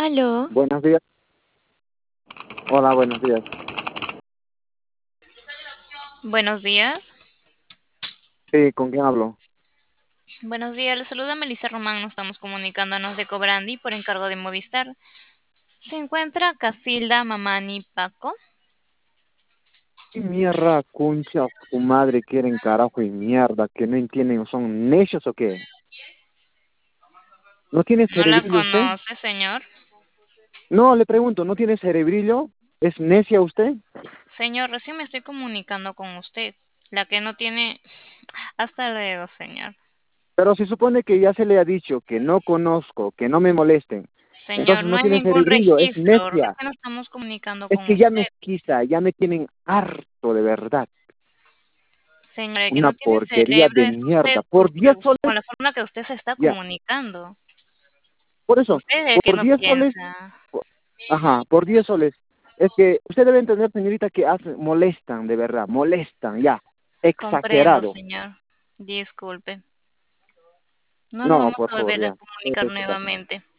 Aló, Buenos días. Hola, buenos días. buenos días. Sí, ¿con quién hablo? Buenos días, le saluda Melissa Román. Nos estamos comunicándonos de Cobrandi por encargo de Movistar. ¿Se encuentra Casilda Mamani Paco? ¿Qué mierda, concha, tu madre quieren carajo y mierda que no entienden? ¿Son necios o qué? ¿No tiene ¿No la cerebrillo usted? conoce, señor? No, le pregunto, ¿no tiene cerebrillo? ¿Es necia usted? Señor, recién me estoy comunicando con usted. La que no tiene... Hasta luego, señor. Pero se supone que ya se le ha dicho que no conozco, que no me molesten. Señor, Entonces no no hay tiene ningún cerebrillo, es registro. necia. Recién nos estamos comunicando Es con que ya me usted. esquiza, ya me tienen harto de verdad. Señor, el que Una no tiene porquería cerebro de es usted mierda. Por porque 10 soles, con la forma que usted se está ya. comunicando. Por eso, Usted es el que por no 10 soles. piensa. Ajá, por 10 soles. Es que usted debe entender, señorita, que molestan, de verdad, molestan, ya. Comprendo, Exagerado. señor. Disculpe. No nos No, vamos por a favor, volver a ya. comunicar nuevamente.